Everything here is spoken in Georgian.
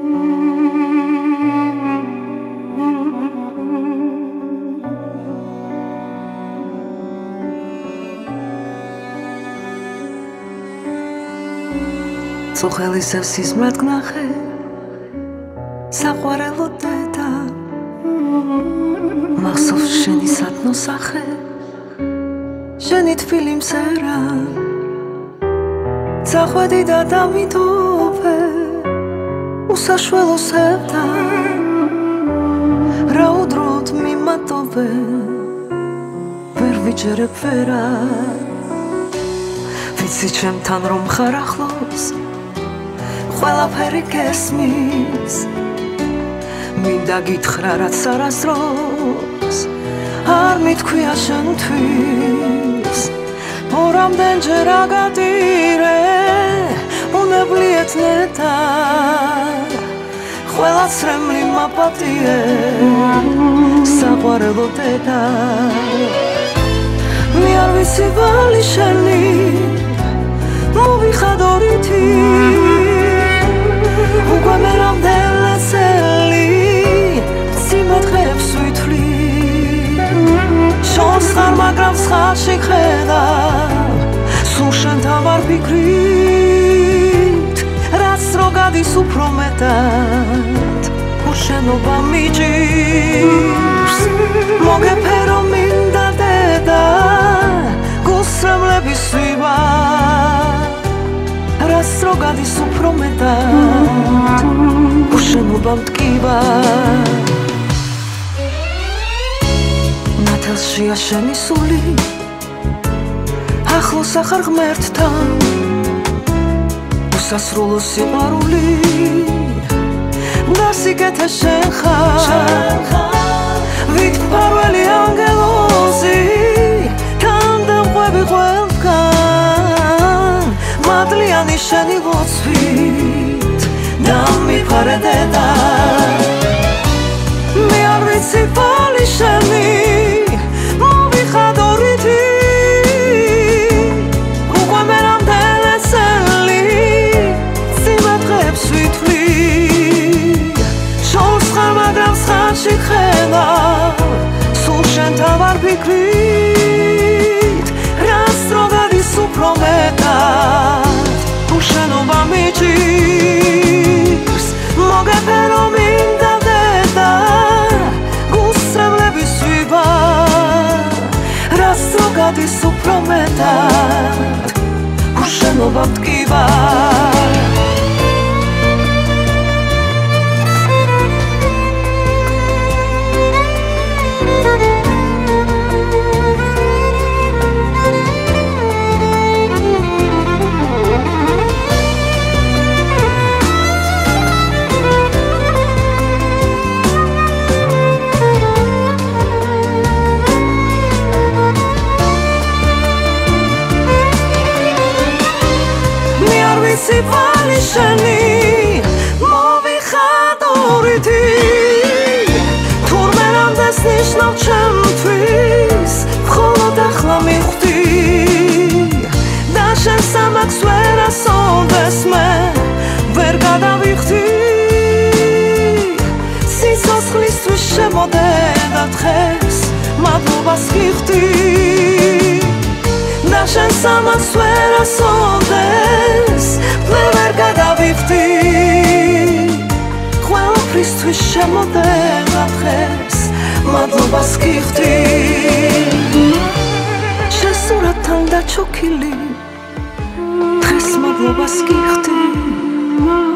წუხელის სისმრად გნახე საყვარელო დედა მახსოვს შენი სათნო სახე შენი თბილი მზერა წახვედი და დამიტოვე უსაშველო სევდა რა უდროთ მიმატოვე ვერ ვიჯერებ ვერა ვიცი ჩემთან რომ ხარ ახლოს ყველაფერი გესმის მინდა გითხრა რაც არასდროს არ მითქვია შენთვის ორამდენჯერ აგადირე უნებლი ეთნეთა ყველა ცრემლი მაპატიე საყვარელო დედა მე არ ვიცი ვალი შენი მოვიხად ორითი უკვე მე რამდენად წელი სიმეთხრეებს ვითვლი შორს ხარ მაგრამ სხალში ხედავ სულ შენთან ვარ ფიქრით რაც რო გადის უფრო მეტად უშენობა მიჭირს მოგეფერო მინდა დედა გულსრემლების სვივა რაც რო გადის უფრო მეტად უშენობა მტკივა ნათელშია შენი სული ახლოს ახარ ღმერთთან უსასრულო სიყვარული და სიკეთე შენ ხარ ვით მფარველი ანგელოზი თანდამყვები ყველგან მადლიანი შენი ლოცვით და მიფარე დედა მე არ ვიცი ვალი შენი მოვიხად ორითი უკვე მე რამდენად წელი სიმეთხრეებს ვითვლი შორს ხარ მაგრამ სხალში ხედავ სულ შენთან ვარ ფიქრით რაც რო გადის უფრო მეტად უშენობა მიჭირს მოგეფერო მინდა დედა გულსრემლების სვივა რაც რო გადის უფრო მეტად უშენობა მტკივა ვალი შენი მოვიხად ორითი თურმე რამდენს ნიშნავ ჩემთვის მხოლოდ ახლა მივხვდი და შენ სამაქს ვერ ასოვდეს მე ვერ გადავიხდი სიცოცხლისთვის შემოდედა დღეს მადლობას გიხდი და შენ სამაქს ვერ ასოვდეს მე ვერ გადავიხდი ყველაფრისთვის შემოდედა დღეს მადლობას გიხდი შენ სურათთან დაჩოქილი დღეს მადლობას გიხდი